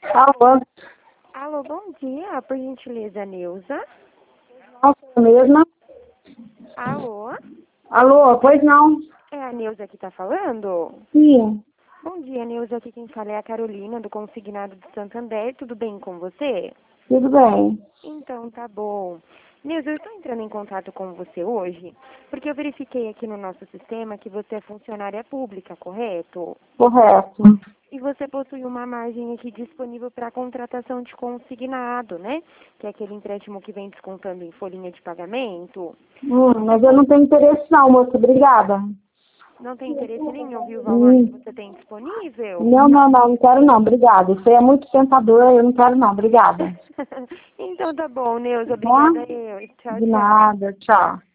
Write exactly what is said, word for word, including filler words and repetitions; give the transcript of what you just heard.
Alô? Alô, bom dia, por gentileza, Neuza. Nossa, mesma? Alô? Alô, pois não? É a Neuza que tá falando? Sim, Bom dia, Neuza. Aqui quem fala é a Carolina, do Consignado de Santander. Tudo bem com você? tudo bem. Então, tá bom. Neuza, eu estou entrando em contato com você hoje porque eu verifiquei aqui no nosso sistema que você é funcionária pública, correto? Correto. E você possui uma margem aqui disponível para contratação de consignado, né? Que é aquele empréstimo que vem descontando em folhinha de pagamento. Hum, E mas eu vo- não tenho interesse não, moça. Obrigada. Não tem interesse nem em ouvir o valor que Hum, você tem disponível? não, não, não, não quero não. Obrigada. Isso aí é muito tentador, eu não quero não. Obrigada. Então tá bom, Neuza. Tá? Obrigada eu. Tchau, De tchau. nada. Tchau.